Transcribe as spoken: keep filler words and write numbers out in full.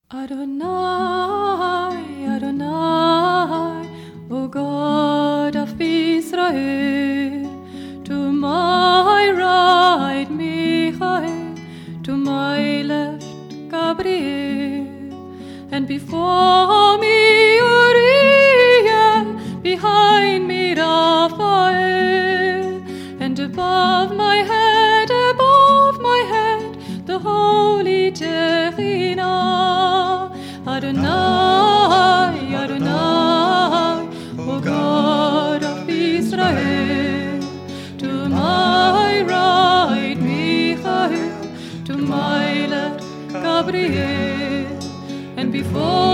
Adonai, Adonai, O God of Israel, to my right Michael, to my left Gabriel, and before me Uriel, behind me Raphael, and above my head, above my head, the holy Tehina. Adonai, Adonai, O God of Israel, to my right Michael, to my left Gabriel, and before